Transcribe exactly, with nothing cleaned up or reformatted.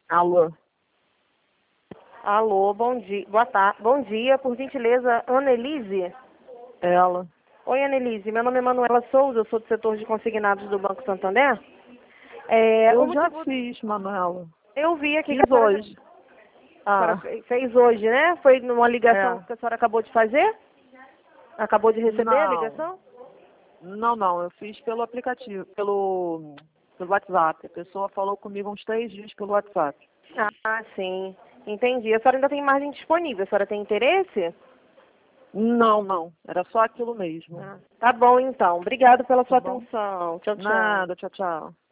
Alô? Alô, bom dia. Boa tarde. Bom dia, por gentileza, Annelise? Ela. Oi, Annelise. Meu nome é Manuela Souza, eu sou do setor de consignados do Banco Santander. É, o Eu já motivo... fiz, Manuela. Eu vi aqui que a Fiz senhora, hoje. a senhora Ah, fe- fez hoje, né? Foi numa ligação é. que a senhora acabou de fazer? Acabou de receber a Não. ligação? Não, não. Eu fiz pelo aplicativo, pelo, pelo WhatsApp. A pessoa falou comigo uns três dias pelo WhatsApp. Ah, sim. Entendi. A senhora ainda tem margem disponível. A senhora tem interesse? Não, não. Era só aquilo mesmo. Ah, tá bom, então. Obrigado pela Tá sua bom? atenção. Tchau, tchau. Nada. Tchau, tchau.